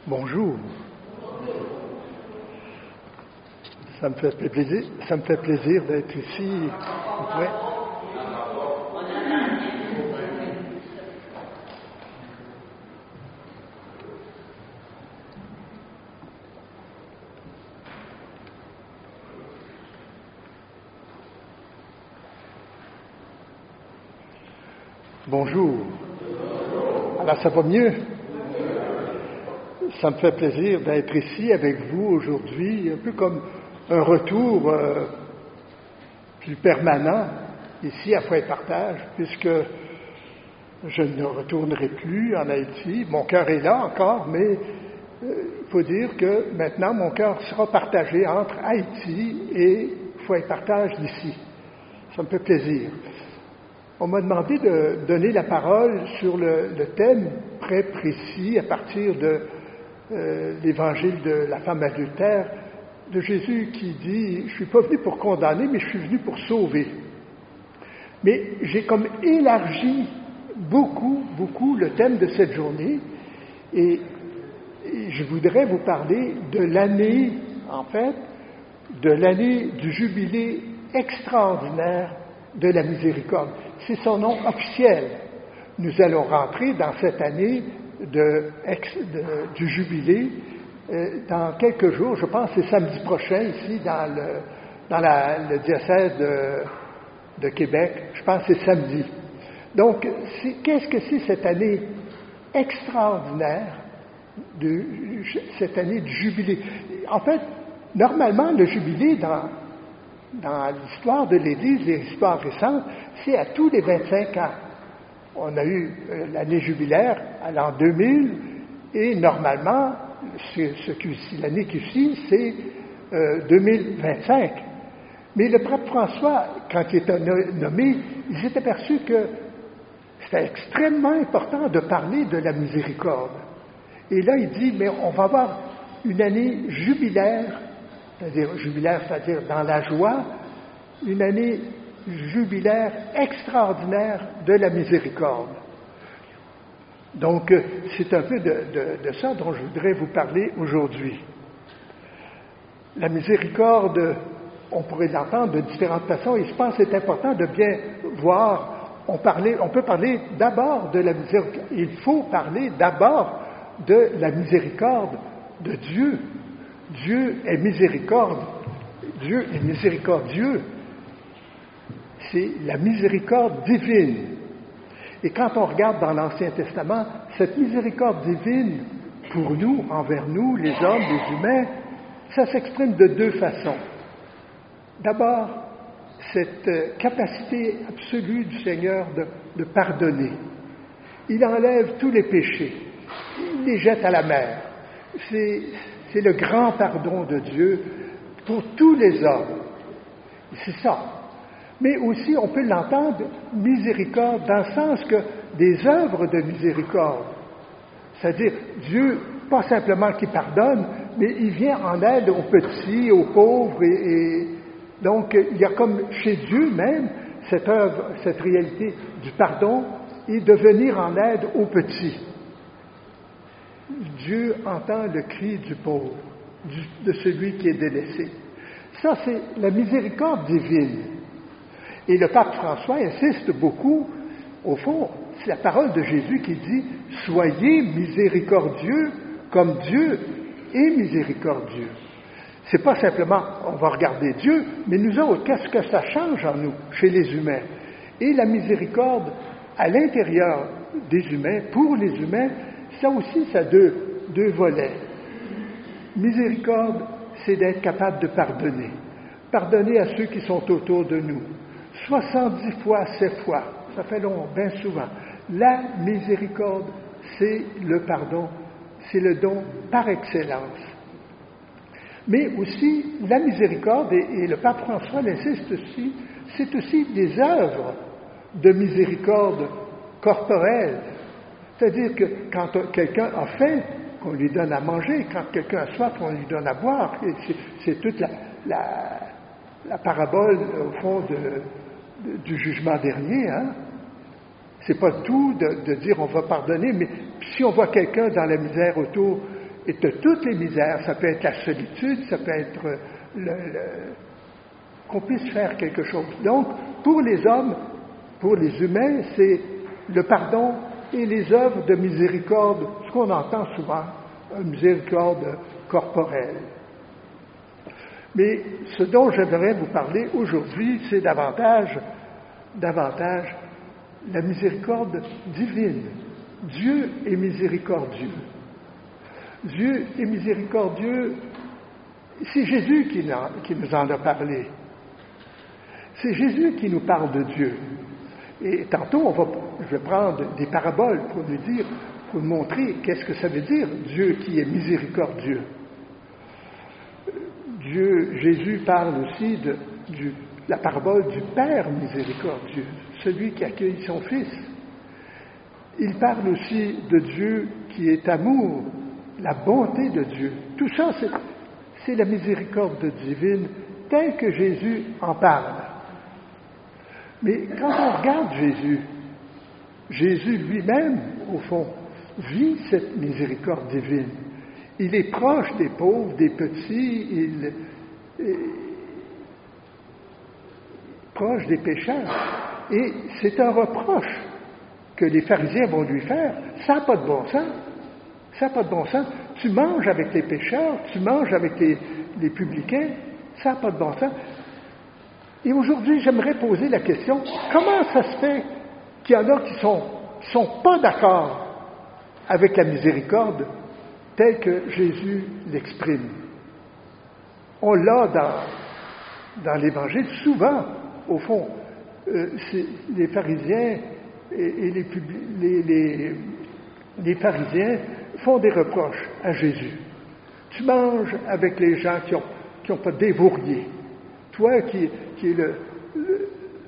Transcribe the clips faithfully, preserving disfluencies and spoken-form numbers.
Bonjour. Ça me fait plaisir, ça me fait plaisir d'être ici. Ouais. Bonjour. Alors ça va mieux? Ça me fait plaisir d'être ici avec vous aujourd'hui, un peu comme un retour euh, plus permanent ici à Foy-Partage, puisque je ne retournerai plus en Haïti. Mon cœur est là encore, mais il euh, faut dire que maintenant mon cœur sera partagé entre Haïti et Foy-Partage d'ici. Ça me fait plaisir. On m'a demandé de donner la parole sur le, le thème très précis à partir de euh, l'évangile de la femme adultère, de Jésus qui dit « Je ne suis pas venu pour condamner, mais je suis venu pour sauver ». Mais j'ai comme élargi beaucoup, beaucoup le thème de cette journée et, et je voudrais vous parler de l'année, en fait, de l'année du jubilé extraordinaire de la miséricorde. C'est son nom officiel. Nous allons rentrer dans cette année de, de, du jubilé euh, dans quelques jours. Je pense que c'est samedi prochain ici dans le, dans la, le diocèse de, de Québec. Je pense que c'est samedi. Donc, c'est, qu'est-ce que c'est cette année extraordinaire, de, cette année du jubilé? En fait, normalement, le jubilé dans Dans l'histoire de l'Église, l'histoire récente, c'est à tous les vingt-cinq ans. On a eu euh, l'année jubilaire à l'an deux mille, et normalement, ce, ce qui, l'année qui suit, c'est euh, deux mille vingt-cinq. Mais le pape François, quand il était nommé, il s'est aperçu que c'était extrêmement important de parler de la miséricorde. Et là, il dit, mais on va avoir une année jubilaire, c'est-à-dire jubilaire, c'est-à-dire dans la joie, une année jubilaire extraordinaire de la miséricorde. Donc, c'est un peu de, de, de ça dont je voudrais vous parler aujourd'hui. La miséricorde, on pourrait l'entendre de différentes façons, et je pense que c'est important de bien voir, on, parlait, on peut parler d'abord de la miséricorde, il faut parler d'abord de la miséricorde de Dieu. Dieu est miséricorde. Dieu est miséricordieux. C'est la miséricorde divine. Et quand on regarde dans l'Ancien Testament, cette miséricorde divine, pour nous, envers nous, les hommes, les humains, ça s'exprime de deux façons. D'abord, cette capacité absolue du Seigneur de, de pardonner. Il enlève tous les péchés. Il les jette à la mer. C'est... C'est le grand pardon de Dieu pour tous les hommes. C'est ça. Mais aussi, on peut l'entendre, miséricorde, dans le sens que des œuvres de miséricorde. C'est-à-dire, Dieu, pas simplement qui pardonne, mais il vient en aide aux petits, aux pauvres. Et, et donc, il y a comme chez Dieu même cette œuvre, cette réalité du pardon et de venir en aide aux petits. Dieu entend le cri du pauvre, du, de celui qui est délaissé. Ça, c'est la miséricorde divine. Et le pape François insiste beaucoup, au fond, c'est la parole de Jésus qui dit « Soyez miséricordieux comme Dieu est miséricordieux ». C'est pas simplement, on va regarder Dieu, mais nous autres, qu'est-ce que ça change en nous, chez les humains? Et la miséricorde à l'intérieur des humains, pour les humains, ça aussi, ça a deux, deux volets. Miséricorde, c'est d'être capable de pardonner. Pardonner à ceux qui sont autour de nous. soixante-dix fois, sept fois, ça fait long, bien souvent. La miséricorde, c'est le pardon, c'est le don par excellence. Mais aussi, la miséricorde, et, et le pape François l'insiste aussi, c'est aussi des œuvres de miséricorde corporelle. C'est-à-dire que quand quelqu'un a faim, qu'on lui donne à manger, quand quelqu'un a soif, on lui donne à boire. C'est, c'est toute la, la, la parabole, au fond, de, de, du jugement dernier. Hein? C'est pas tout de, de dire on va pardonner, mais si on voit quelqu'un dans la misère autour et de toutes les misères. Ça peut être la solitude, ça peut être le, le, qu'on puisse faire quelque chose. Donc, pour les hommes, pour les humains, c'est le pardon et les œuvres de miséricorde, ce qu'on entend souvent, une miséricorde corporelle. Mais ce dont j'aimerais vous parler aujourd'hui, c'est davantage, davantage la miséricorde divine. Dieu est miséricordieux. Dieu est miséricordieux. C'est Jésus qui, qui nous en a parlé. C'est Jésus qui nous parle de Dieu. Et tantôt, on va, je vais prendre des paraboles pour nous dire, pour nous montrer qu'est-ce que ça veut dire, Dieu qui est miséricordieux. Dieu, Jésus parle aussi de du, la parabole du Père miséricordieux, celui qui accueille son Fils. Il parle aussi de Dieu qui est amour, la bonté de Dieu. Tout ça, c'est, c'est la miséricorde divine telle que Jésus en parle. Mais quand on regarde Jésus, Jésus lui-même, au fond, vit cette miséricorde divine. Il est proche des pauvres, des petits, il est proche des pécheurs. Et c'est un reproche que les pharisiens vont lui faire. Ça n'a pas de bon sens. Ça n'a pas de bon sens. Tu manges avec les pécheurs, tu manges avec les, les publicains, ça n'a pas de bon sens. Et aujourd'hui, j'aimerais poser la question, comment ça se fait qu'il y en a qui ne sont, qui sont pas d'accord avec la miséricorde telle que Jésus l'exprime? On l'a dans, dans l'Évangile souvent, au fond. Euh, c'est les pharisiens et, et les, les, les, les pharisiens font des reproches à Jésus. Tu manges avec les gens qui n'ont qui ont pas dévourié. Toi qui, qui es le, le,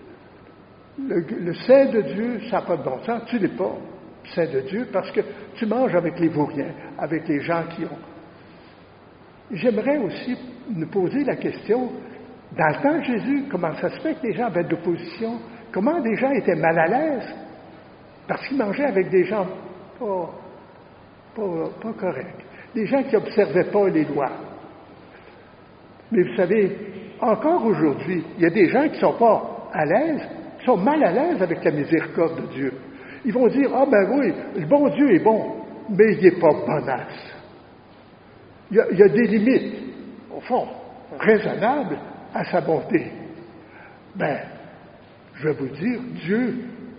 le, le Saint de Dieu, ça n'a pas de bon sens, tu n'es pas Saint de Dieu parce que tu manges avec les vauriens, avec les gens qui ont. J'aimerais aussi nous poser la question, dans le temps de Jésus, comment ça se fait que les gens avaient de l'opposition? Comment des gens étaient mal à l'aise? Parce qu'ils mangeaient avec des gens pas, pas, pas corrects, des gens qui n'observaient pas les lois. Mais vous savez, encore aujourd'hui, il y a des gens qui ne sont pas à l'aise, qui sont mal à l'aise avec la miséricorde de Dieu. Ils vont dire, ah ben oui, le bon Dieu est bon, mais il n'est pas bonasse. Il y a, il y a des limites, au fond, raisonnables à sa bonté. Ben, je vais vous dire, Dieu,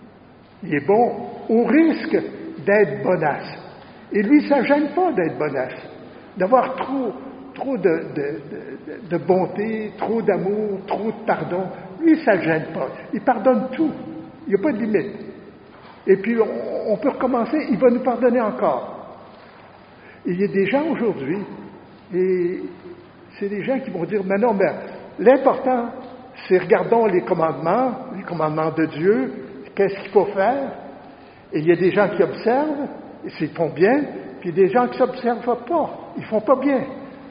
il est bon au risque d'être bonasse. Et lui, ça ne gêne pas d'être bonasse, d'avoir trop... trop de, de, de, de bonté, trop d'amour, trop de pardon. Lui, ça ne le gêne pas. Il pardonne tout. Il n'y a pas de limite. Et puis, on, on peut recommencer, il va nous pardonner encore. Et il y a des gens aujourd'hui, et c'est des gens qui vont dire, mais non, mais l'important, c'est regardons les commandements, les commandements de Dieu, qu'est-ce qu'il faut faire. Et il y a des gens qui observent, et s'ils font bien, puis des gens qui ne s'observent pas, ils ne font pas bien.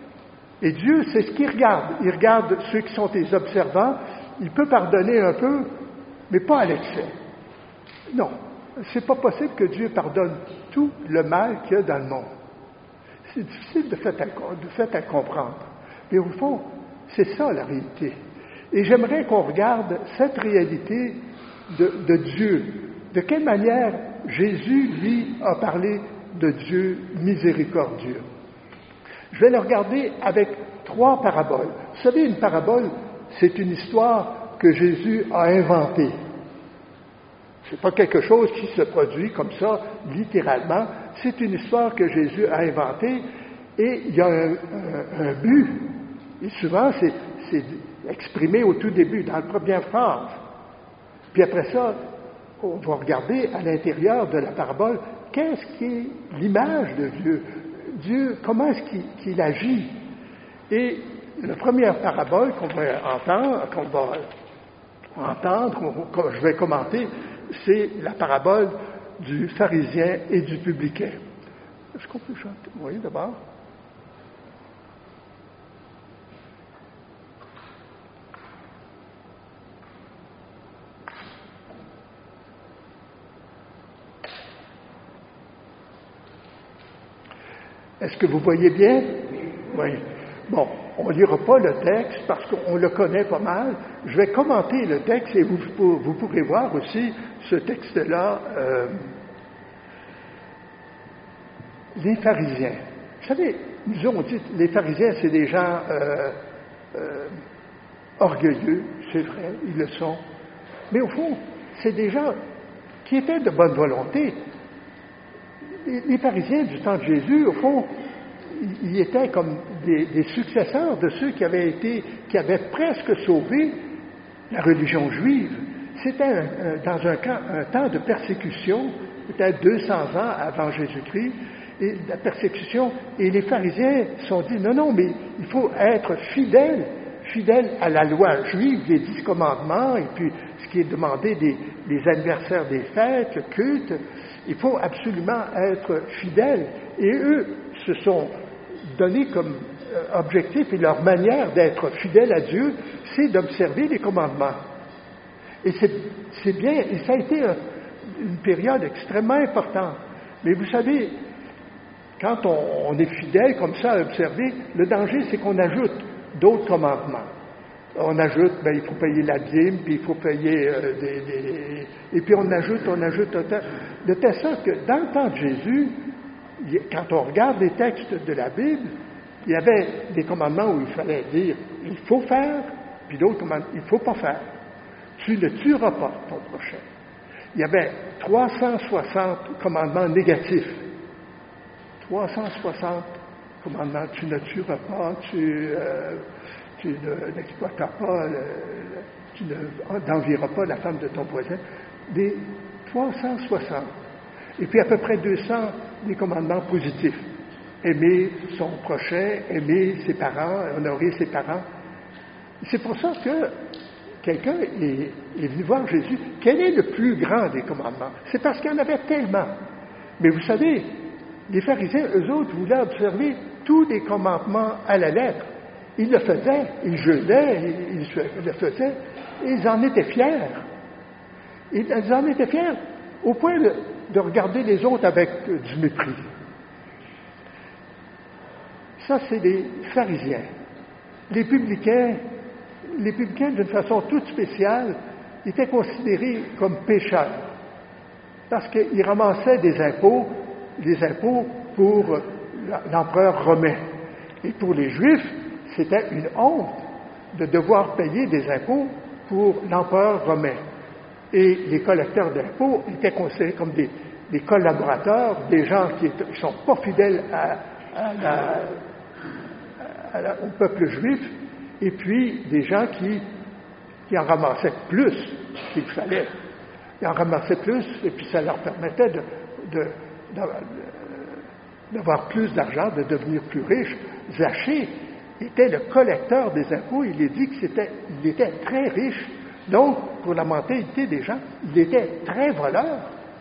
Et Dieu, c'est ce qu'il regarde. Il regarde ceux qui sont des observants. Il peut pardonner un peu, mais pas à l'excès. Non, c'est pas possible que Dieu pardonne tout le mal qu'il y a dans le monde. C'est difficile de fait à, de fait à comprendre. Mais au fond, c'est ça la réalité. Et j'aimerais qu'on regarde cette réalité de, de Dieu. De quelle manière Jésus, lui, a parlé de Dieu miséricordieux. Je vais le regarder avec trois paraboles. Vous savez, une parabole, c'est une histoire que Jésus a inventée. Ce n'est pas quelque chose qui se produit comme ça, littéralement. C'est une histoire que Jésus a inventée et il y a un, un, un but. Et souvent, c'est, c'est exprimé au tout début, dans la première phrase. Puis après ça, on va regarder à l'intérieur de la parabole, qu'est-ce qui est l'image de Dieu? Dieu, comment est-ce qu'il, qu'il agit? Et la première parabole qu'on va entendre, qu'on va entendre, que je vais commenter, c'est la parabole du pharisien et du publicain. Est-ce qu'on peut chanter? Oui, d'abord. Est-ce que vous voyez bien? Oui. Bon, on ne lira pas le texte parce qu'on le connaît pas mal. Je vais commenter le texte et vous, vous pourrez voir aussi ce texte-là. Euh, les pharisiens. Vous savez, nous on dit les pharisiens, c'est des gens euh, euh, orgueilleux, c'est vrai, ils le sont. Mais au fond, c'est des gens qui étaient de bonne volonté. Les, les pharisiens du temps de Jésus, au fond, ils étaient comme des, des successeurs de ceux qui avaient été, qui avaient presque sauvé la religion juive. C'était un, un, dans un, un temps de persécution, peut-être deux cents ans avant Jésus-Christ, et la persécution, et les pharisiens se sont dit, non, non, mais il faut être fidèle, fidèle à la loi juive, les dix commandements, et puis ce qui est demandé des, des anniversaires des fêtes, le culte, il faut absolument être fidèle. Et eux se sont donné comme objectif, et leur manière d'être fidèle à Dieu, c'est d'observer les commandements. Et c'est, c'est bien, et ça a été un, une période extrêmement importante. Mais vous savez, quand on, on est fidèle comme ça à observer, le danger, c'est qu'on ajoute d'autres commandements. On ajoute, ben, il faut payer la dîme, puis il faut payer euh, des, des... Et puis on ajoute, on ajoute, de telle sorte que dans le temps de Jésus, quand on regarde les textes de la Bible, il y avait des commandements où il fallait dire, il faut faire, puis d'autres commandements, il ne faut pas faire. Tu ne tueras pas ton prochain. Il y avait trois cent soixante commandements négatifs. trois cent soixante commandements, tu ne tueras pas, tu, euh, tu ne, n'exploiteras pas, le, le, tu n'envieras pas la femme de ton voisin. Des trois cent soixante. Et puis à peu près deux cents des commandements positifs. Aimer son prochain, aimer ses parents, honorer ses parents. C'est pour ça que quelqu'un est, est venu voir Jésus. Quel est le plus grand des commandements? C'est parce qu'il y en avait tellement. Mais vous savez, les pharisiens, eux autres, voulaient observer tous les commandements à la lettre. Ils le faisaient, ils jeûnaient, ils, ils le faisaient, et ils en étaient fiers. Ils en étaient fiers au point de, de regarder les autres avec euh, du mépris. Ça, c'est les pharisiens. Les publicains, les publicains, d'une façon toute spéciale, étaient considérés comme pécheurs, parce qu'ils ramassaient des impôts, des impôts pour l'empereur romain. Et pour les Juifs, c'était une honte de devoir payer des impôts pour l'empereur romain. Et les collecteurs d'impôts étaient considérés comme des, des collaborateurs, des gens qui ne sont pas fidèles à, à la, à la, au peuple juif, et puis des gens qui, qui en ramassaient plus qu'il fallait. Ils en ramassaient plus, et puis ça leur permettait de, de, de, d'avoir plus d'argent, de devenir plus riches. Zaché était le collecteur des impôts, il est dit qu'il il était très riche. Donc, pour la mentalité des gens, il était très voleur.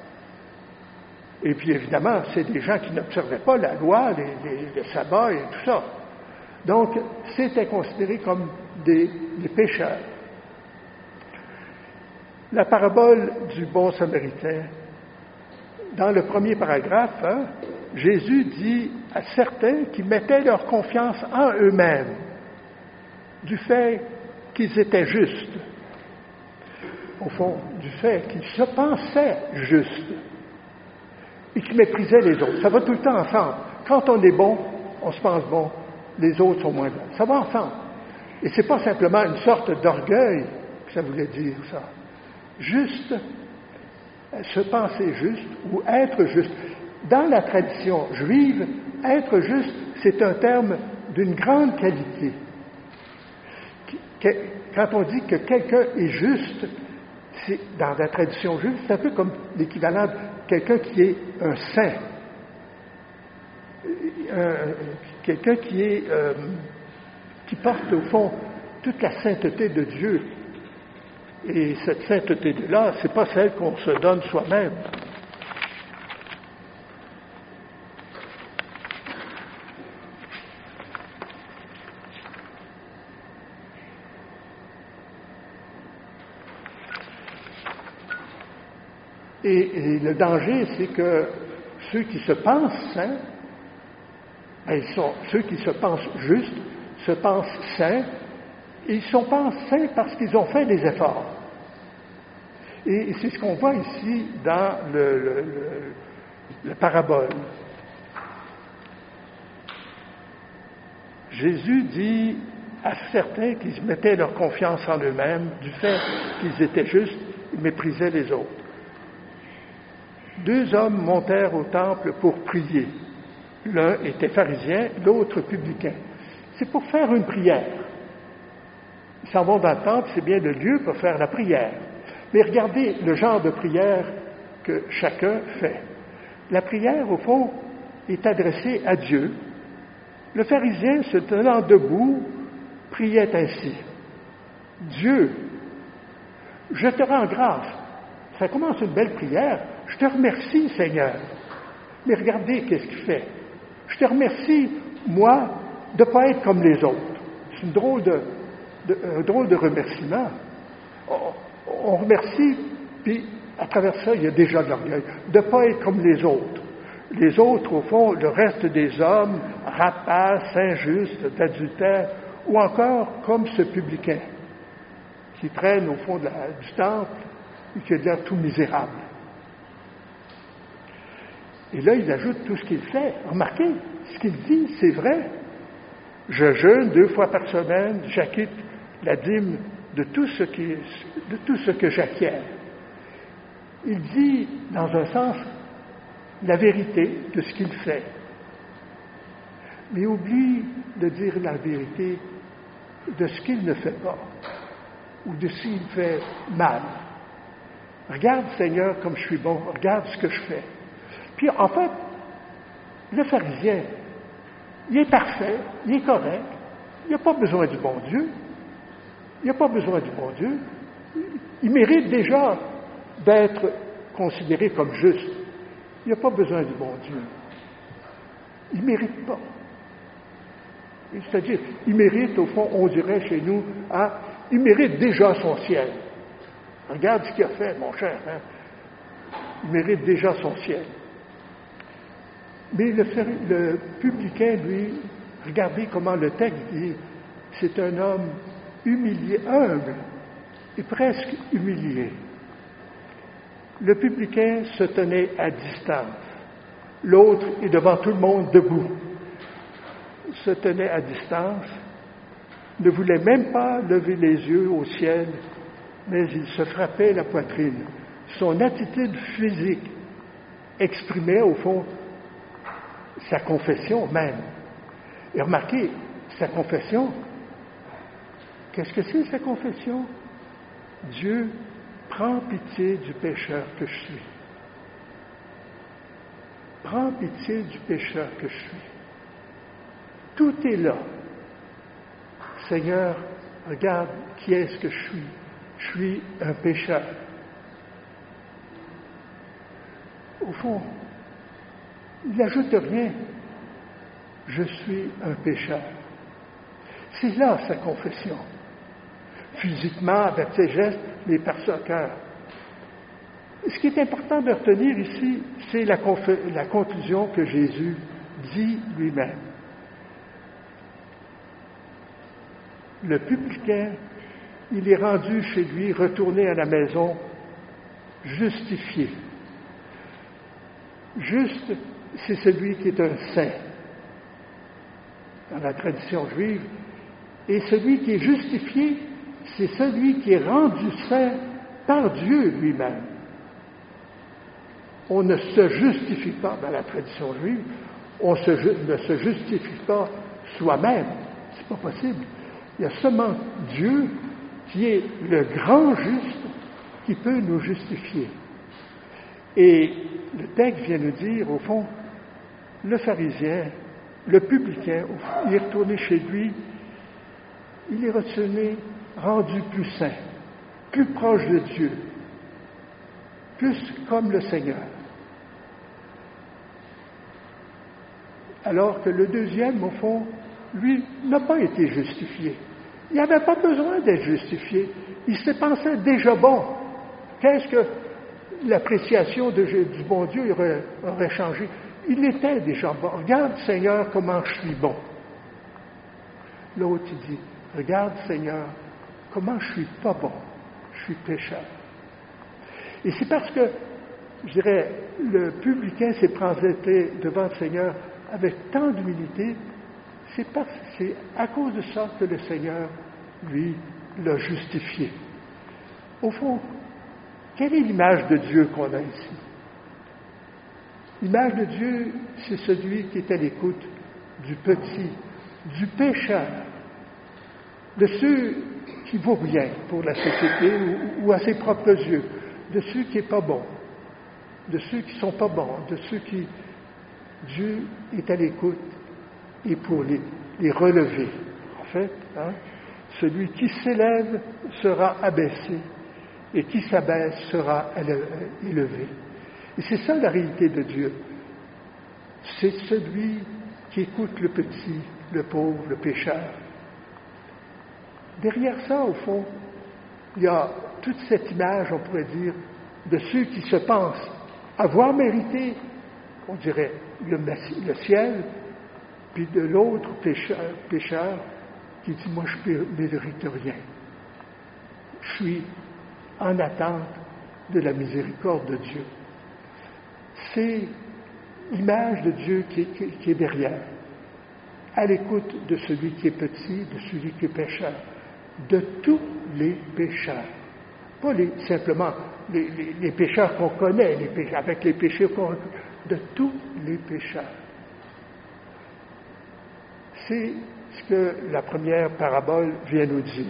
Et puis, évidemment, c'est des gens qui n'observaient pas la loi, les, les, les sabbats et tout ça. Donc, c'était considéré comme des, des pécheurs. La parabole du bon Samaritain, dans le premier paragraphe, hein, Jésus dit à certains qui mettaient leur confiance en eux-mêmes, du fait qu'ils étaient justes, au fond, du fait qu'ils se pensaient justes et qu'ils méprisaient les autres. Ça va tout le temps ensemble. Quand on est bon, on se pense bon, les autres sont moins bons. Ça va ensemble. Et ce n'est pas simplement une sorte d'orgueil que ça voulait dire, ça. Juste, se penser juste ou être juste. Dans la tradition juive, être juste, c'est un terme d'une grande qualité. Quand on dit que quelqu'un est juste, c'est, dans la tradition juive, c'est un peu comme l'équivalent de quelqu'un qui est un saint. Un, quelqu'un qui est euh, qui porte au fond toute la sainteté de Dieu. Et cette sainteté-là, c'est pas celle qu'on se donne soi-même. Et, et le danger, c'est que ceux qui se pensent saints Ben, ils sont, ceux qui se pensent justes se pensent saints, et ils sont pas saints parce qu'ils ont fait des efforts. Et c'est ce qu'on voit ici dans le, le, le, le parabole. Jésus dit à certains qui mettaient leur confiance en eux-mêmes, du fait qu'ils étaient justes, ils méprisaient les autres. Deux hommes montèrent au temple pour prier. L'un était pharisien, l'autre publicain. C'est pour faire une prière. Ils s'en vont dans le temple, c'est bien le lieu pour faire la prière. Mais regardez le genre de prière que chacun fait. La prière, au fond, est adressée à Dieu. Le pharisien, se tenant debout, priait ainsi. Dieu, je te rends grâce. Ça commence une belle prière. Je te remercie, Seigneur. Mais regardez qu'est-ce qu'il fait. Je te remercie, moi, de ne pas être comme les autres. C'est une drôle de, de, un drôle de remerciement. On, on remercie, puis à travers ça, il y a déjà de l'orgueil. De ne pas être comme les autres. Les autres, au fond, le reste des hommes, rapaces, injustes, d'adultères, ou encore comme ce publicain qui traîne au fond de la, du temple et qui a l'air tout misérable. Et là, il ajoute tout ce qu'il fait. Remarquez, ce qu'il dit, c'est vrai. Je jeûne deux fois par semaine, j'acquitte la dîme de tout ce, qui, de tout ce que j'acquiers. Il dit, dans un sens, la vérité de ce qu'il fait. Mais oublie de dire la vérité de ce qu'il ne fait pas, ou de ce qu'il fait mal. Regarde, Seigneur, comme je suis bon, regarde ce que je fais. Puis, en fait, le pharisien, il est parfait, il est correct, il n'a pas besoin du bon Dieu, il n'a pas besoin du bon Dieu, il mérite déjà d'être considéré comme juste. Il n'a pas besoin du bon Dieu. Il ne mérite pas. C'est-à-dire, il mérite, au fond, on dirait chez nous, hein, il mérite déjà son ciel. Regarde ce qu'il a fait, mon cher. Hein? Il mérite déjà son ciel. Mais le, le publicain, lui, regardez comment le texte dit, c'est un homme humilié, humble et presque humilié. Le publicain se tenait à distance. L'autre est devant tout le monde debout. Il se tenait à distance, ne voulait même pas lever les yeux au ciel, mais il se frappait la poitrine. Son attitude physique exprimait, au fond, sa confession même. Et remarquez, sa confession, qu'est-ce que c'est sa confession? Dieu, prends pitié du pécheur que je suis. Prends pitié du pécheur que je suis. Tout est là. Seigneur, regarde qui est-ce que je suis. Je suis un pécheur. Au fond, il n'ajoute rien. Je suis un pécheur. C'est là sa confession. Physiquement, avec ses gestes, mais par son cœur. Ce qui est important de retenir ici, c'est la, conf- la conclusion que Jésus dit lui-même. Le publicain, il est rendu chez lui, retourné à la maison, justifié. Juste, c'est celui qui est un saint dans la tradition juive, et celui qui est justifié, c'est celui qui est rendu saint par Dieu lui-même. On ne se justifie pas dans la tradition juive, on se, ne se justifie pas soi-même, c'est pas possible. Il y a seulement Dieu qui est le grand juste qui peut nous justifier. Et le texte vient nous dire, au fond, le pharisien, le publicain, il est retourné chez lui, il est retourné rendu plus saint, plus proche de Dieu, plus comme le Seigneur. Alors que le deuxième, au fond, lui, n'a pas été justifié. Il n'avait pas besoin d'être justifié. Il se pensait déjà bon. Qu'est-ce que l'appréciation de, du bon Dieu aurait, aurait changé? il était déjà bon. Regarde, Seigneur, comment je suis bon. L'autre, il dit, regarde, Seigneur, comment je suis pas bon. Je suis pécheur. Et c'est parce que, je dirais, le publicain s'est présenté devant le Seigneur avec tant d'humilité, c'est, parce, c'est à cause de ça que le Seigneur, lui, l'a justifié. Au fond, quelle est l'image de Dieu qu'on a ici? L'image de Dieu, c'est celui qui est à l'écoute du petit, du pécheur, de ceux qui ne vaut rien pour la société ou, ou à ses propres yeux, de ceux qui n'est pas bon, de ceux qui ne sont pas bons, de ceux qui... Dieu est à l'écoute et pour les, les relever. En fait, hein, celui qui s'élève sera abaissé et qui s'abaisse sera élevé. Et c'est ça la réalité de Dieu. C'est celui qui écoute le petit, le pauvre, le pécheur. Derrière ça, au fond, il y a toute cette image, on pourrait dire, de ceux qui se pensent avoir mérité, on dirait, le, le ciel, puis de l'autre pécheur, pécheur qui dit, moi je ne mérite rien. Je suis en attente de la miséricorde de Dieu. C'est l'image de Dieu qui, qui, qui est derrière, à l'écoute de celui qui est petit, de celui qui est pécheur, de tous les pécheurs. Pas les, simplement les, les, les pécheurs qu'on connaît, les pécheurs, avec les péchés qu'on de tous les pécheurs. C'est ce que la première parabole vient nous dire.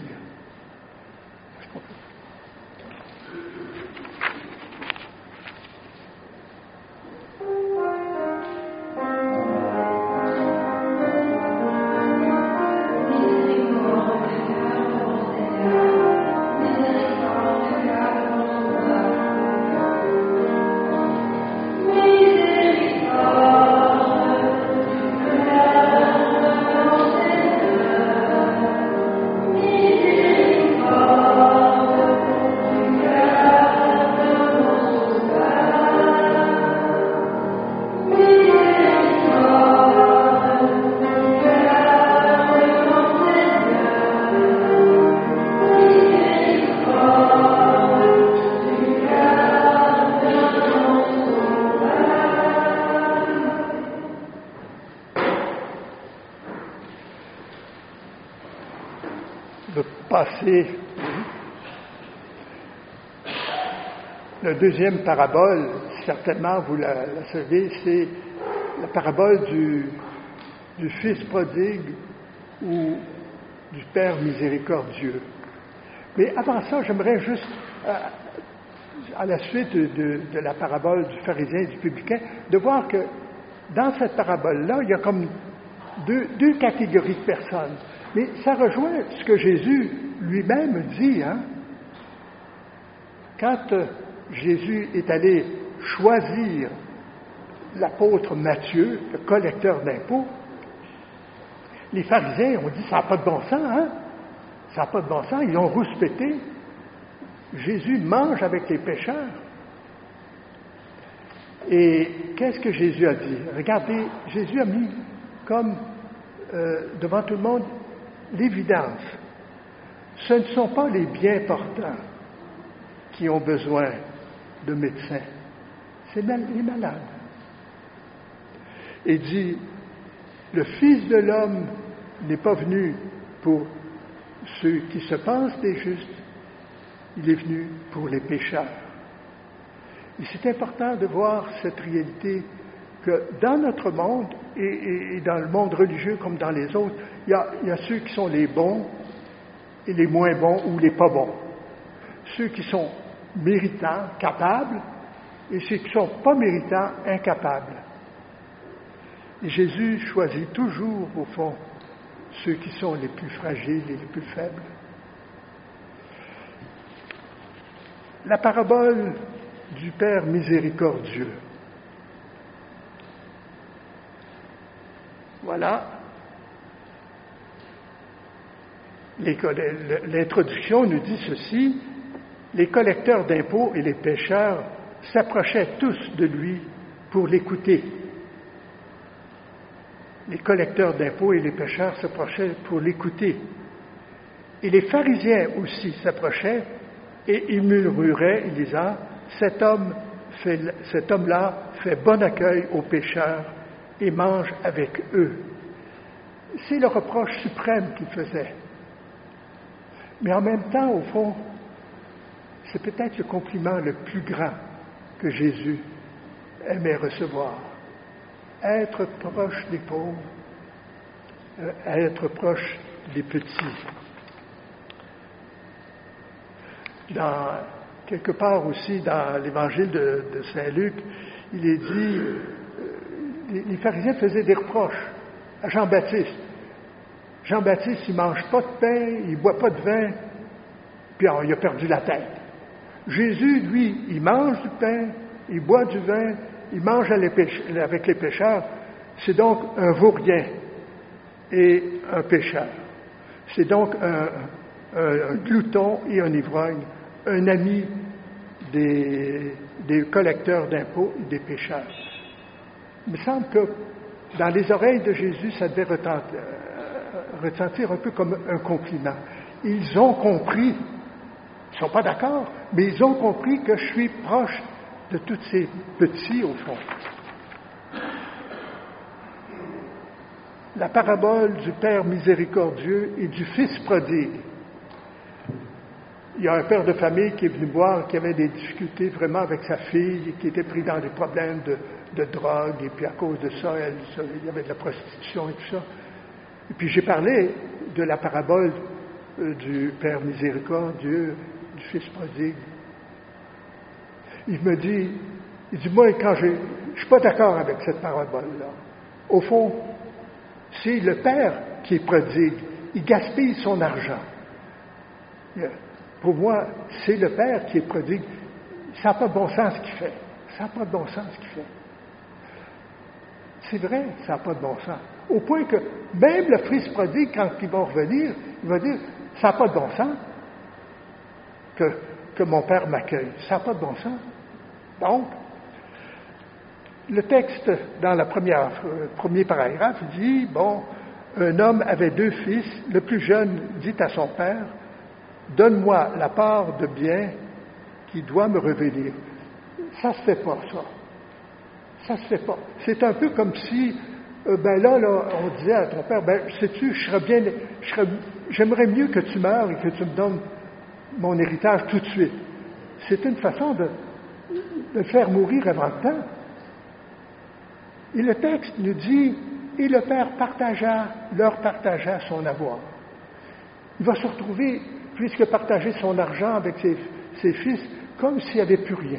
La deuxième parabole, certainement vous la, la savez, c'est la parabole du, du fils prodigue ou du Père miséricordieux. Mais avant ça, j'aimerais juste, à, à la suite de, de, de la parabole du pharisien et du publicain, de voir que dans cette parabole-là, il y a comme deux, deux catégories de personnes. Mais ça rejoint ce que Jésus lui-même dit, hein? Quand euh, Jésus est allé choisir l'apôtre Matthieu, le collecteur d'impôts, les pharisiens ont dit, ça n'a pas de bon sens, hein? Ça n'a pas de bon sens, ils l'ont rouspété. Jésus mange avec les pécheurs. Et qu'est-ce que Jésus a dit? Regardez, Jésus a mis comme euh, devant tout le monde l'évidence. Ce ne sont pas les bien portants qui ont besoin de médecins, c'est les malades. Et dit, le Fils de l'homme n'est pas venu pour ceux qui se pensent des justes, il est venu pour les pécheurs. Et c'est important de voir cette réalité que dans notre monde, et, et, et dans le monde religieux comme dans les autres, il y, a, il y a ceux qui sont les bons et les moins bons ou les pas bons. Ceux qui sont méritants, capables, et ceux qui ne sont pas méritants, incapables. Et Jésus choisit toujours, au fond, ceux qui sont les plus fragiles et les plus faibles. La parabole du Père miséricordieux. Voilà. L'introduction nous dit ceci, les collecteurs d'impôts et les pécheurs s'approchaient tous de lui pour l'écouter. les collecteurs d'impôts et les pécheurs s'approchaient pour l'écouter. Et les pharisiens aussi s'approchaient et ils murmuraient, disant, cet homme fait, cet homme-là fait bon accueil aux pécheurs et mange avec eux. C'est le reproche suprême qu'il faisait. Mais en même temps, au fond, c'est peut-être le compliment le plus grand que Jésus aimait recevoir. Être proche des pauvres, être proche des petits. Dans, quelque part aussi dans l'évangile de, de Saint-Luc, il est dit, euh, les, les pharisiens faisaient des reproches à Jean-Baptiste. Jean-Baptiste, il ne mange pas de pain, il ne boit pas de vin, puis oh, il a perdu la tête. Jésus, lui, il mange du pain, il boit du vin, il mange avec les pécheurs. C'est donc un vaurien et un pécheur. C'est donc un, un, un glouton et un ivrogne, un ami des, des collecteurs d'impôts et des pécheurs. Il me semble que dans les oreilles de Jésus, ça devait retentir, retentir un peu comme un compliment. Ils ont compris, ils ne sont pas d'accord, mais ils ont compris que je suis proche de tous ces petits au fond. La parabole du Père miséricordieux et du Fils prodigue. Il y a un père de famille qui est venu voir, qui avait des difficultés vraiment avec sa fille, qui était pris dans des problèmes de, de drogue, et puis à cause de ça, elle, il y avait de la prostitution et tout ça. Et puis j'ai parlé de la parabole euh, du Père miséricordieux, du Fils prodigue. Il me dit, il dit, moi, quand je ne suis pas d'accord avec cette parabole-là. Au fond, c'est le Père qui est prodigue. Il gaspille son argent. Pour moi, c'est le Père qui est prodigue. Ça n'a pas de bon sens ce qu'il fait. Ça n'a pas de bon sens ce qu'il fait. C'est vrai, ça n'a pas de bon sens. Au point que même le Fils prodigue, quand il va revenir, il va dire, ça n'a pas de bon sens que, que mon Père m'accueille. Ça n'a pas de bon sens. Donc, le texte, dans le premier, euh, premier paragraphe, dit, bon, un homme avait deux fils, le plus jeune dit à son père, donne-moi la part de bien qui doit me revenir. Ça ne se fait pas, ça. Ça ne se fait pas. C'est un peu comme si, euh, ben là, là, on disait à ton père, ben, sais-tu, je serais bien, je serais, j'aimerais mieux que tu meurs et que tu me donnes mon héritage tout de suite. C'est une façon de, de le faire mourir avant le temps. Et le texte nous dit, et le père partagea, leur partagea son avoir. Il va se retrouver, puisque partager son argent avec ses, ses fils, comme s'il n'y avait plus rien.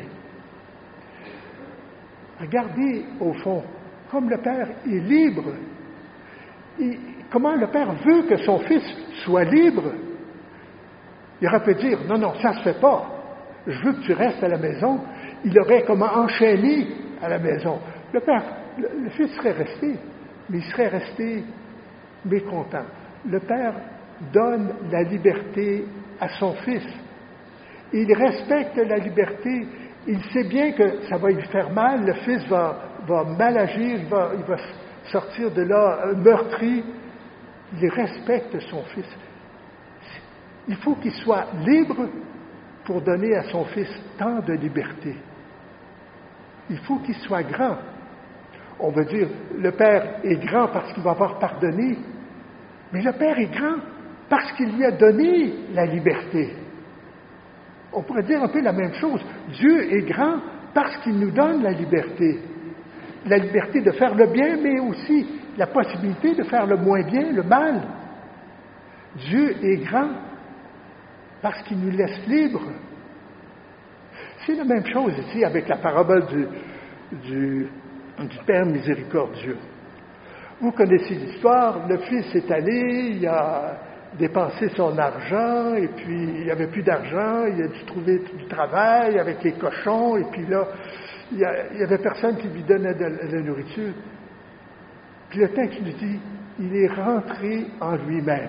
Regardez, au fond, comme le père est libre, et comment le père veut que son fils soit libre. Il aurait pu dire, non, non, ça ne se fait pas. Je veux que tu restes à la maison. Il aurait comment enchaîné à la maison. Le père, le, le fils serait resté, mais il serait resté mécontent. Le père donne la liberté à son fils. Il respecte la liberté. Il sait bien que ça va lui faire mal. Le fils va, va mal agir, il va, il va sortir de là meurtri. Il respecte son fils. Il faut qu'il soit libre pour donner à son fils tant de liberté. Il faut qu'il soit grand. On veut dire, le Père est grand parce qu'il va avoir pardonné, mais le Père est grand parce qu'il lui a donné la liberté. On pourrait dire un peu la même chose. Dieu est grand parce qu'il nous donne la liberté. La liberté de faire le bien, mais aussi la possibilité de faire le moins bien, le mal. Dieu est grand parce qu'il nous laisse libres. C'est la même chose ici avec la parabole du, du, du Père miséricordieux. Vous connaissez l'histoire, le fils est allé, il a dépensé son argent, et puis il n'y avait plus d'argent, il a dû trouver du travail avec les cochons, et puis là, il n'y avait personne qui lui donnait de la nourriture. Puis le texte nous dit, il est rentré en lui-même.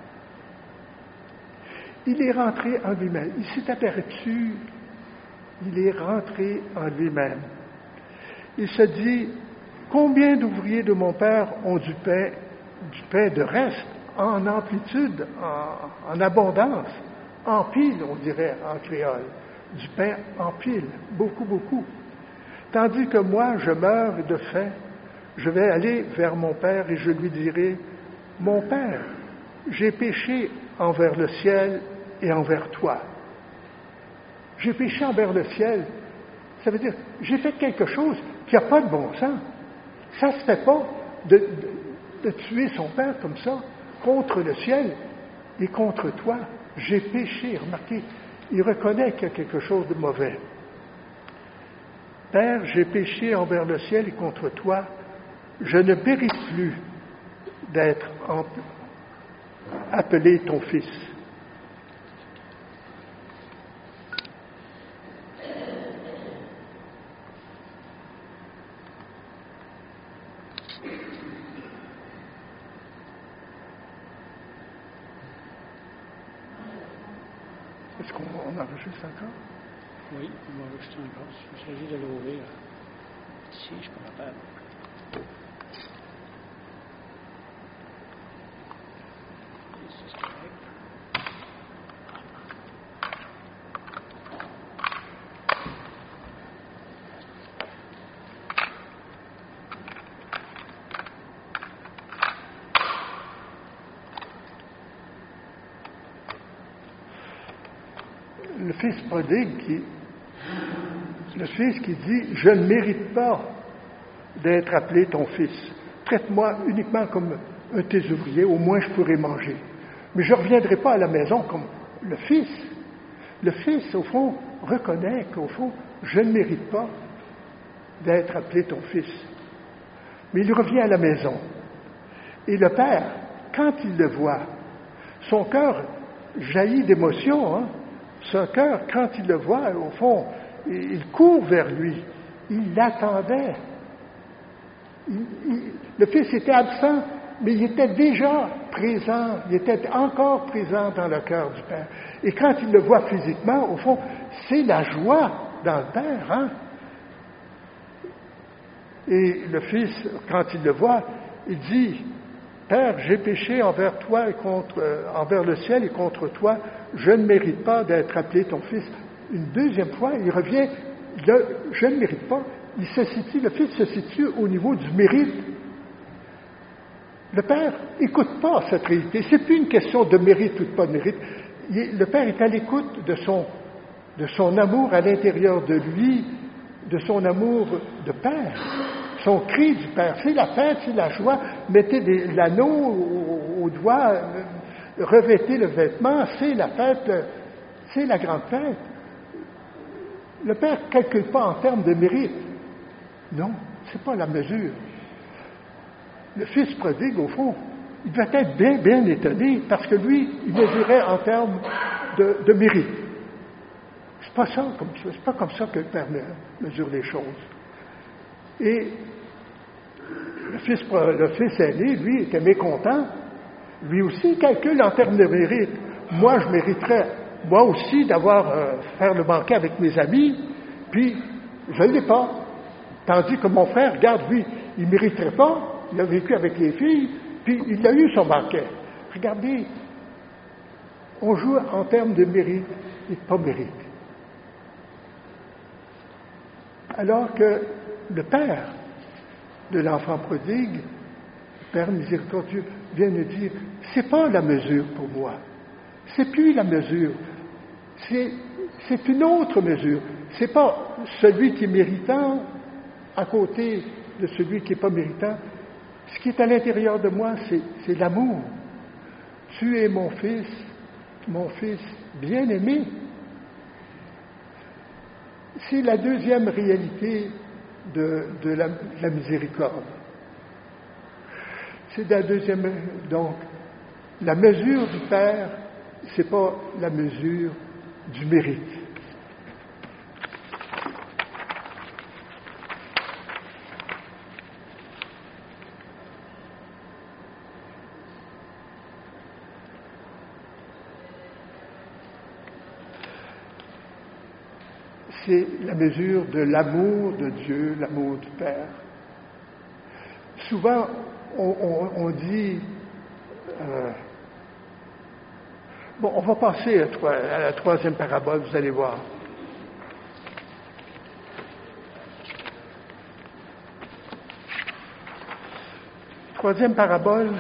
Il est rentré en lui-même. Il s'est aperçu, il est rentré en lui-même. Il se dit, Combien d'ouvriers de mon Père ont du pain, du pain de reste, en amplitude, en, en abondance, en pile, on dirait en créole, du pain en pile, beaucoup, beaucoup. Tandis que moi, je meurs de faim, je vais aller vers mon Père et je lui dirai, mon Père, j'ai péché envers le ciel et envers toi. J'ai péché envers le ciel. Ça veut dire, j'ai fait quelque chose qui n'a pas de bon sens. Ça ne se fait pas de, de, de tuer son père comme ça, contre le ciel et contre toi. J'ai péché. Remarquez, il reconnaît qu'il y a quelque chose de mauvais. Père, j'ai péché envers le ciel et contre toi. Je ne mérite plus d'être appelé ton fils. Est-ce qu'on on enregistre encore? Oui, on va enregistrer encore. Il s'agit de l'ouvrir. Ici, je ne suis pas capable. Ici, c'est correct. Le fils prodigue, qui, le fils qui dit « Je ne mérite pas d'être appelé ton fils. Traite-moi uniquement comme un de tes ouvriers, au moins je pourrai manger. Mais je ne reviendrai pas à la maison comme le fils. » Le fils, au fond, reconnaît qu'au fond, je ne mérite pas d'être appelé ton fils. Mais il revient à la maison. Et le père, quand il le voit, son cœur jaillit d'émotion, hein? Son cœur, quand il le voit, au fond, il court vers lui. Il l'attendait. Il, il, le fils était absent, mais il était déjà présent. Il était encore présent dans le cœur du Père. Et quand il le voit physiquement, au fond, c'est la joie dans le Père. Hein? Et le fils, quand il le voit, il dit, « Père, j'ai péché envers toi et contre, euh, envers le ciel et contre toi. Je ne mérite pas d'être appelé ton fils. » Une deuxième fois, il revient, le, je ne mérite pas. Il se situe, le fils se situe au niveau du mérite. Le Père n'écoute pas cette réalité. Ce n'est plus une question de mérite ou de pas de mérite. Il, le Père est à l'écoute de son, de son amour à l'intérieur de lui, de son amour de Père. Son cri du Père, c'est la fête, c'est la joie. Mettez des, l'anneau au, au doigt, revêtez le vêtement, c'est la fête, c'est la grande fête. Le Père ne calcule pas en termes de mérite. Non, ce n'est pas la mesure. Le fils prodigue, au fond, il doit être bien, bien étonné, parce que lui, il mesurait en termes de, de mérite. C'est pas ça, comme ça, c'est pas comme ça que le Père mesure les choses. Et le fils, le fils aîné, lui, était mécontent. Lui aussi, il calcule en termes de mérite. Moi, je mériterais, moi aussi, d'avoir euh, faire le banquet avec mes amis, puis je ne l'ai pas. Tandis que mon frère, regarde, lui, il ne mériterait pas, il a vécu avec les filles, puis il a eu son banquet. Regardez, on joue en termes de mérite et de pas mérite. Alors que le Père de l'enfant prodigue, le Père miséricordieux, vient nous dire, c'est pas la mesure pour moi. C'est plus la mesure. C'est, c'est une autre mesure. C'est pas celui qui est méritant à côté de celui qui n'est pas méritant. Ce qui est à l'intérieur de moi, c'est, c'est l'amour. Tu es mon fils, mon fils bien-aimé. C'est la deuxième réalité de, de, la, de la miséricorde. C'est la deuxième, donc, la mesure du Père, c'est pas la mesure du mérite. C'est la mesure de l'amour de Dieu, l'amour du Père. souvent, on, on, on dit... Euh, bon, on va passer à, à la troisième parabole, vous allez voir. Troisième parabole.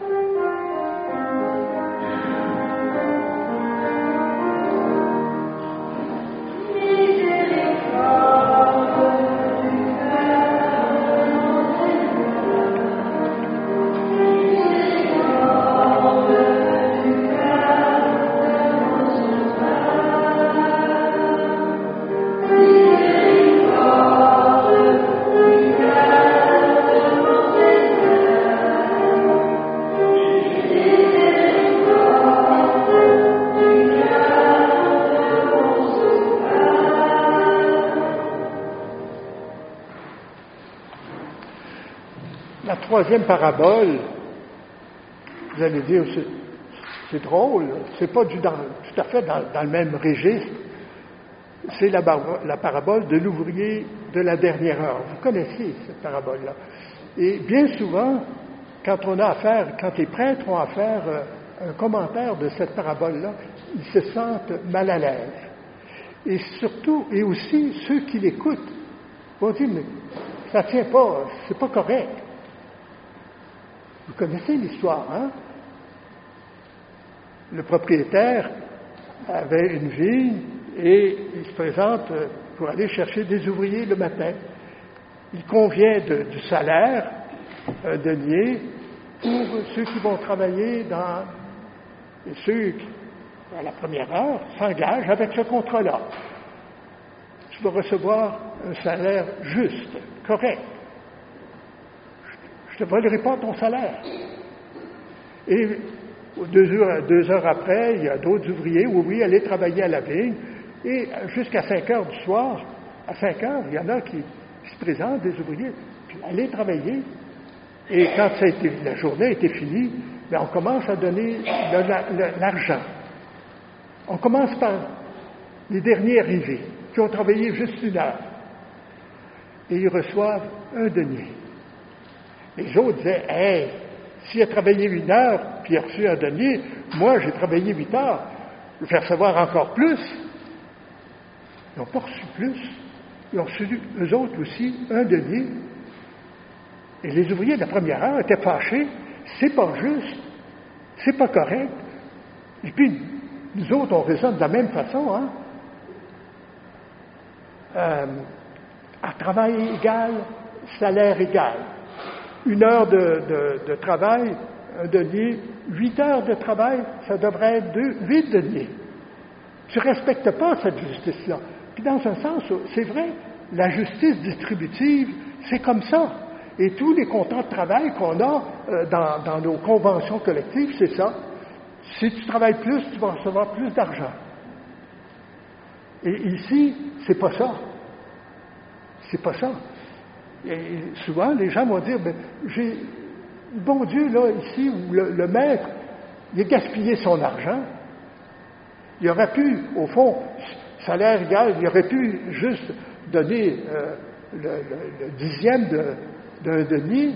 Troisième parabole, vous allez dire, c'est, c'est drôle, c'est pas du, dans, tout à fait dans, dans le même registre, c'est la, la parabole de l'ouvrier de la dernière heure. Vous connaissez cette parabole-là. Et bien souvent, quand on a affaire, quand les prêtres ont affaire à un commentaire de cette parabole-là, ils se sentent mal à l'aise. Et surtout, et aussi, ceux qui l'écoutent vont dire, mais ça ne tient pas, c'est pas correct. Vous connaissez l'histoire, hein? Le propriétaire avait une vigne et il se présente pour aller chercher des ouvriers le matin. Il convient de, du salaire, un denier, pour ceux qui vont travailler dans... Et ceux qui, à la première heure, s'engagent avec ce contrat-là. Tu vas recevoir un salaire juste, correct. Je ne te volerai pas ton salaire. Et deux heures, deux heures après, il y a d'autres ouvriers, oui, oui, aller travailler à la vigne. Et jusqu'à cinq heures du soir, à cinq heures, il y en a qui, qui se présentent, des ouvriers, puis aller travailler. Et quand ça a été, la journée a été finie, bien, on commence à donner de, de, de l'argent. On commence par les derniers arrivés, qui ont travaillé juste une heure. Et ils reçoivent un denier. Les autres disaient, « Hey, s'il a travaillé une heure, puis il a reçu un denier, moi, j'ai travaillé huit heures, je vais recevoir encore plus. » Ils n'ont pas reçu plus. Ils ont reçu, eux autres aussi, un denier. Et les ouvriers de la première heure étaient fâchés. C'est pas juste. C'est pas correct. Et puis, nous autres, on raisonne de la même façon, hein. Euh, à travail égal, salaire égal. Une heure de, de, de travail, un denier. Huit heures de travail, ça devrait être deux, huit deniers. Tu ne respectes pas cette justice-là. Puis dans un sens, c'est vrai, la justice distributive, c'est comme ça. Et tous les contrats de travail qu'on a euh, dans, dans nos conventions collectives, c'est ça. Si tu travailles plus, tu vas recevoir plus d'argent. Et ici, c'est pas ça. C'est pas ça. Et souvent, les gens vont dire, ben, j'ai, bon Dieu, là, ici, où le, le maître, il a gaspillé son argent. Il aurait pu, au fond, salaire égal, il aurait pu juste donner euh, le, le, le dixième de, d'un denier.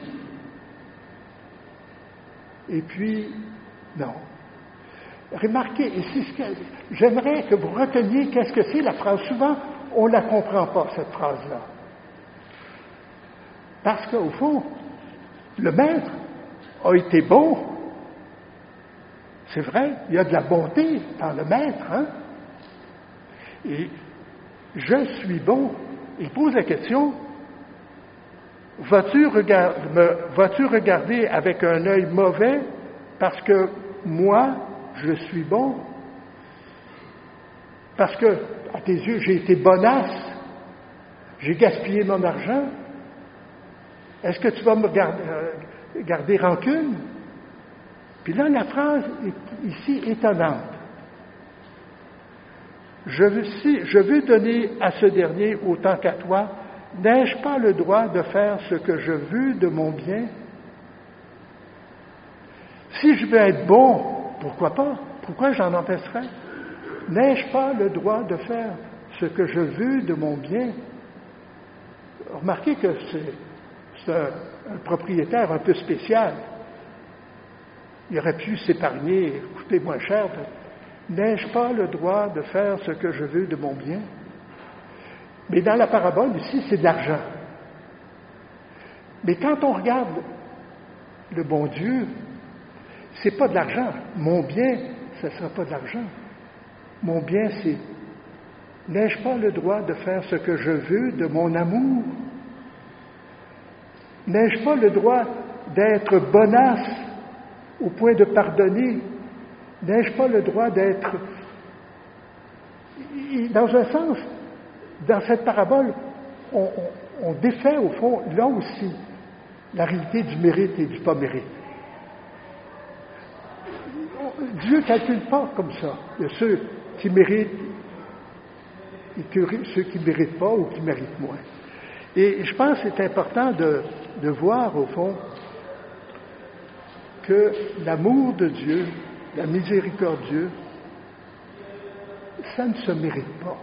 Et puis, non. Remarquez, ici, ce que, j'aimerais que vous reteniez qu'est-ce que c'est la phrase. Souvent, on ne la comprend pas, cette phrase-là. Parce qu'au fond, le maître a été bon. C'est vrai, il y a de la bonté dans le maître, hein? Et je suis bon. Il pose la question, vas-tu regarder, me, vas-tu regarder avec un œil mauvais parce que moi, je suis bon? Parce que, à tes yeux, j'ai été bonasse, j'ai gaspillé mon argent. Est-ce que tu vas me garder, euh, garder rancune? Puis là, la phrase est ici étonnante. Je veux, si, je veux donner à ce dernier autant qu'à toi. N'ai-je pas le droit de faire ce que je veux de mon bien? Si je veux être bon, pourquoi pas? Pourquoi j'en empêcherais? N'ai-je pas le droit de faire ce que je veux de mon bien? Remarquez que c'est, c'est un, un propriétaire un peu spécial. Il aurait pu s'épargner et coûter moins cher. N'ai-je pas le droit de faire ce que je veux de mon bien? Mais dans la parabole, ici, c'est de l'argent. Mais quand on regarde le bon Dieu, c'est pas de l'argent. Mon bien, ce ne sera pas de l'argent. Mon bien, c'est n'ai-je pas le droit de faire ce que je veux de mon amour? N'ai-je pas le droit d'être bonasse au point de pardonner? N'ai-je pas le droit d'être... Dans un sens, dans cette parabole, on, on, on défait au fond, là aussi, la réalité du mérite et du pas mérite. Dieu ne calcule pas comme ça. Il y a ceux qui méritent et ceux qui ne méritent pas ou qui méritent moins. Et je pense que c'est important de, de voir, au fond, que l'amour de Dieu, la miséricorde de Dieu, ça ne se mérite pas.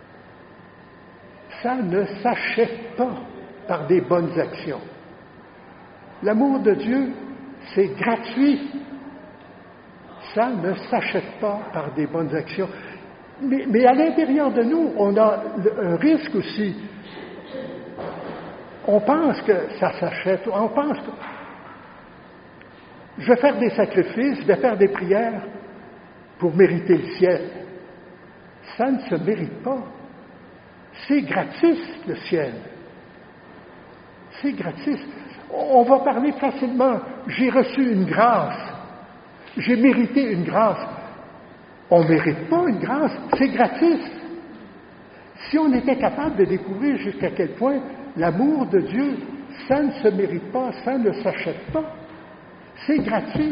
Ça ne s'achète pas par des bonnes actions. L'amour de Dieu, c'est gratuit. Ça ne s'achète pas par des bonnes actions. Mais, mais à l'intérieur de nous, on a un risque aussi. On pense que ça s'achète. On pense que je vais faire des sacrifices, je vais faire des prières pour mériter le ciel. Ça ne se mérite pas. C'est gratis, le ciel. C'est gratis. On va parler facilement. J'ai reçu une grâce. J'ai mérité une grâce. On ne mérite pas une grâce. C'est gratis. Si on était capable de découvrir jusqu'à quel point l'amour de Dieu, ça ne se mérite pas, ça ne s'achète pas. C'est gratuit.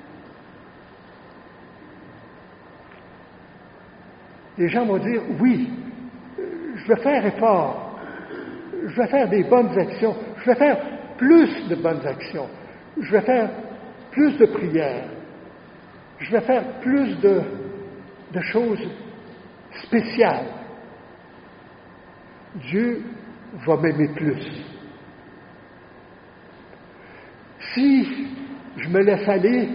Les gens vont dire, oui, je vais faire effort, je vais faire des bonnes actions, je vais faire plus de bonnes actions, je vais faire plus de prières, je vais faire plus de, de choses spéciales. Dieu va m'aimer plus. Si je me laisse aller,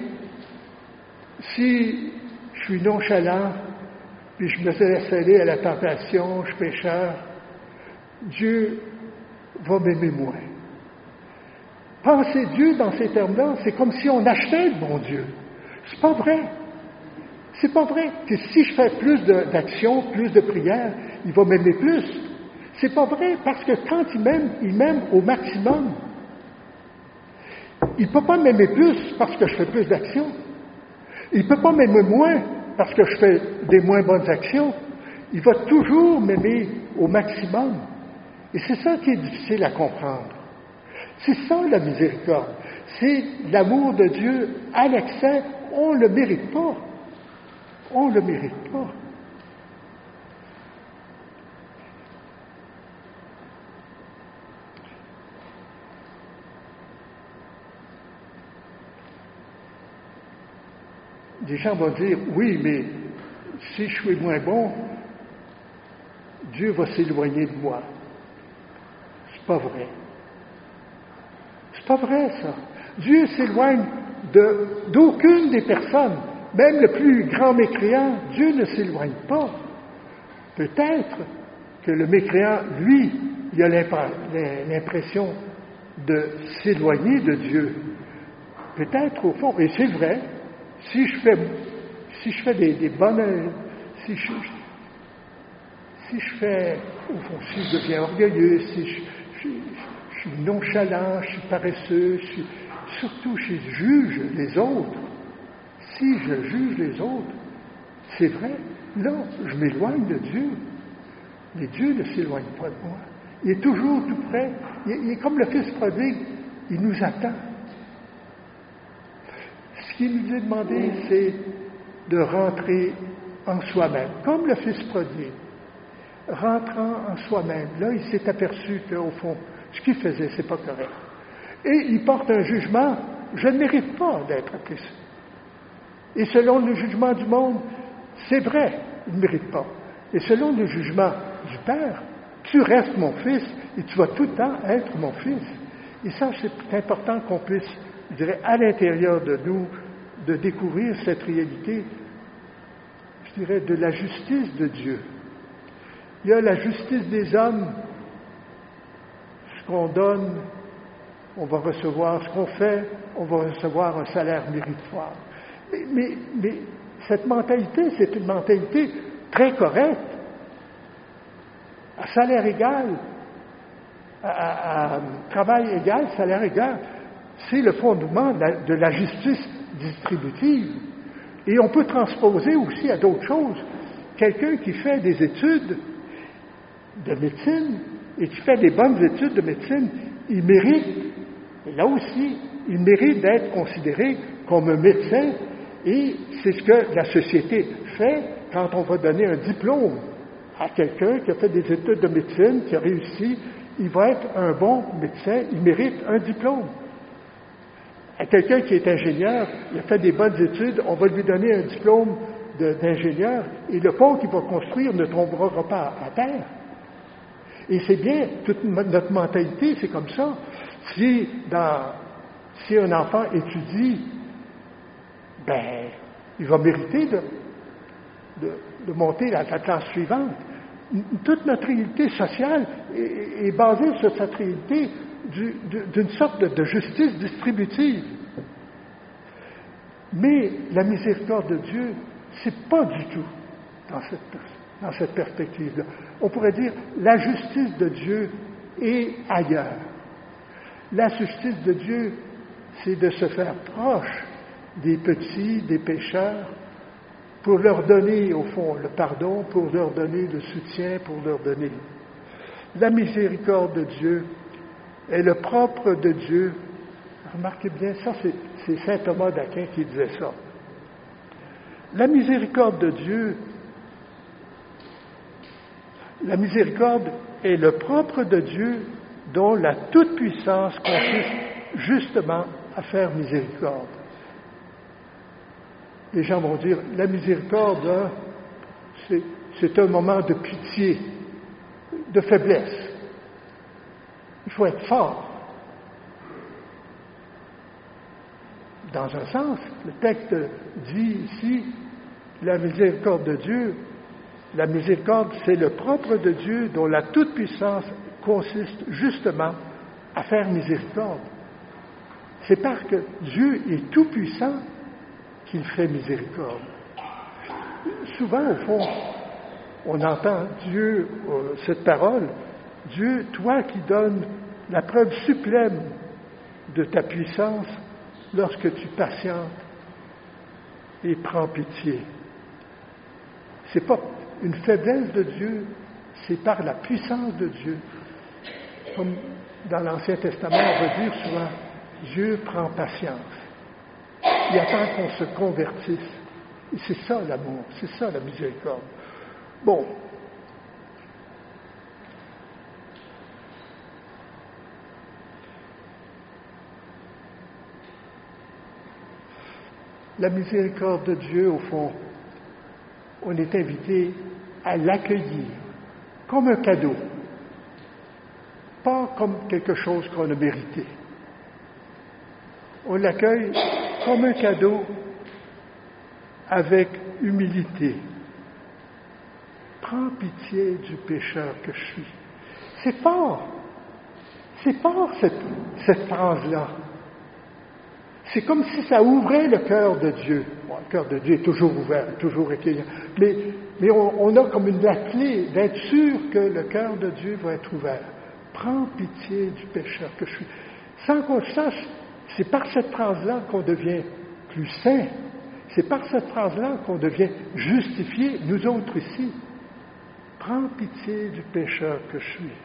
si je suis nonchalant, puis je me laisse aller à la tentation, je suis pécheur, Dieu va m'aimer moins. Penser Dieu dans ces termes-là, c'est comme si on achetait le bon Dieu. C'est pas vrai. C'est pas vrai que si je fais plus de, d'actions, plus de prières, il va m'aimer plus. C'est pas vrai, parce que quand il m'aime, il m'aime au maximum. Il ne peut pas m'aimer plus parce que je fais plus d'actions. Il ne peut pas m'aimer moins parce que je fais des moins bonnes actions. Il va toujours m'aimer au maximum. Et c'est ça qui est difficile à comprendre. C'est ça la miséricorde. C'est l'amour de Dieu à l'excès. On ne le mérite pas. On ne le mérite pas. Des gens vont dire, oui, mais si je suis moins bon, Dieu va s'éloigner de moi. C'est pas vrai. C'est pas vrai, ça. Dieu s'éloigne de, d'aucune des personnes. Même le plus grand mécréant, Dieu ne s'éloigne pas. Peut-être que le mécréant, lui, il a l'impression de s'éloigner de Dieu. Peut-être au fond, et c'est vrai, si je fais, si je fais des, des bonnes... Si je, si je fais, au fond, si je deviens orgueilleux, si je, je, je suis nonchalant, je suis paresseux, je suis, surtout si je juge les autres, si je juge les autres, c'est vrai, là, je m'éloigne de Dieu. Mais Dieu ne s'éloigne pas de moi. Il est toujours tout près. Il est, il est comme le Fils prodigue, il nous attend. Ce qui nous est demandé, c'est de rentrer en soi-même, comme le Fils prodigue. Rentrant en soi-même, là, il s'est aperçu qu'au fond, ce qu'il faisait, c'est pas correct. Et il porte un jugement, je ne mérite pas d'être appelé ça. Et selon le jugement du monde, c'est vrai, il ne mérite pas. Et selon le jugement du Père, tu restes mon fils et tu vas tout le temps être mon fils. Et ça, c'est important qu'on puisse, je dirais, à l'intérieur de nous, de découvrir cette réalité, je dirais, de la justice de Dieu. Il y a la justice des hommes, ce qu'on donne, on va recevoir, ce qu'on fait, on va recevoir un salaire méritoire. Mais, mais, mais cette mentalité, c'est une mentalité très correcte. À salaire égal, à, à, à travail égal, salaire égal, c'est le fondement de la, de la justice distributive. Et on peut transposer aussi à d'autres choses. Quelqu'un qui fait des études de médecine et qui fait des bonnes études de médecine, il mérite, et là aussi, il mérite d'être considéré comme un médecin, et c'est ce que la société fait quand on va donner un diplôme à quelqu'un qui a fait des études de médecine, qui a réussi, il va être un bon médecin, il mérite un diplôme. À quelqu'un qui est ingénieur, il a fait des bonnes études, on va lui donner un diplôme de, d'ingénieur, et le pont qu'il va construire ne tombera pas à terre. Et c'est bien, toute notre mentalité, c'est comme ça. Si, dans, si un enfant étudie, ben, il va mériter de, de, de monter à la classe suivante. Toute notre réalité sociale est, est basée sur cette réalité du, d'une sorte de, de justice distributive. Mais la miséricorde de Dieu, c'est pas du tout dans cette, dans cette perspective-là. On pourrait dire la justice de Dieu est ailleurs. La justice de Dieu, c'est de se faire proche des petits, des pécheurs, pour leur donner, au fond, le pardon, pour leur donner le soutien, pour leur donner. La miséricorde de Dieu est le propre de Dieu. Remarquez bien, ça, c'est, c'est saint Thomas d'Aquin qui disait ça. La miséricorde de Dieu, la miséricorde est le propre de Dieu dont la toute-puissance consiste justement à faire miséricorde. Les gens vont dire, la miséricorde, hein, c'est, c'est un moment de pitié, de faiblesse. Il faut être fort. Dans un sens, le texte dit ici, la miséricorde de Dieu, la miséricorde, c'est le propre de Dieu dont la toute-puissance consiste justement à faire miséricorde. C'est parce que Dieu est tout-puissant qu'il fait miséricorde. Souvent, au fond, on entend Dieu, euh, cette parole, Dieu, toi qui donnes la preuve suprême de ta puissance lorsque tu patientes et prends pitié. C'est pas une faiblesse de Dieu, c'est par la puissance de Dieu. Comme dans l'Ancien Testament, on va dire souvent, Dieu prend patience. Il attend qu'on se convertisse. Et c'est ça l'amour, c'est ça la miséricorde. Bon. La miséricorde de Dieu, au fond, on est invité à l'accueillir comme un cadeau, pas comme quelque chose qu'on a mérité. On l'accueille comme un cadeau avec humilité. Prends pitié du pécheur que je suis. C'est fort. C'est fort cette, cette phrase-là. C'est comme si ça ouvrait le cœur de Dieu. Bon, le cœur de Dieu est toujours ouvert, toujours accueillant. Mais, mais on, on a comme une la clé d'être sûr que le cœur de Dieu va être ouvert. Prends pitié du pécheur que je suis. Sans qu'on le sache, c'est par cette phrase-là qu'on devient plus saint. C'est par cette phrase-là qu'on devient justifié, nous autres ici. Prends pitié du pécheur que je suis.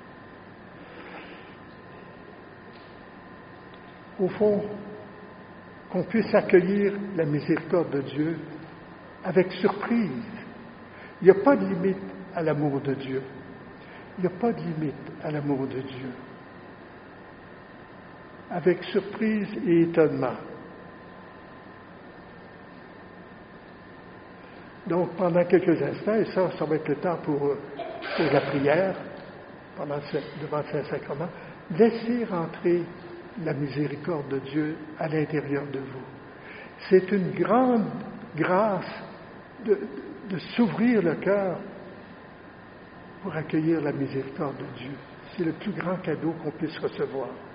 Au fond, qu'on puisse accueillir la miséricorde de Dieu avec surprise. Il n'y a pas de limite à l'amour de Dieu. Il n'y a pas de limite à l'amour de Dieu. Avec surprise et étonnement. Donc, pendant quelques instants, et ça, ça va être le temps pour, pour la prière, pendant le, devant le Saint-Sacrement, laissez rentrer la miséricorde de Dieu à l'intérieur de vous. C'est une grande grâce de, de s'ouvrir le cœur pour accueillir la miséricorde de Dieu. C'est le plus grand cadeau qu'on puisse recevoir.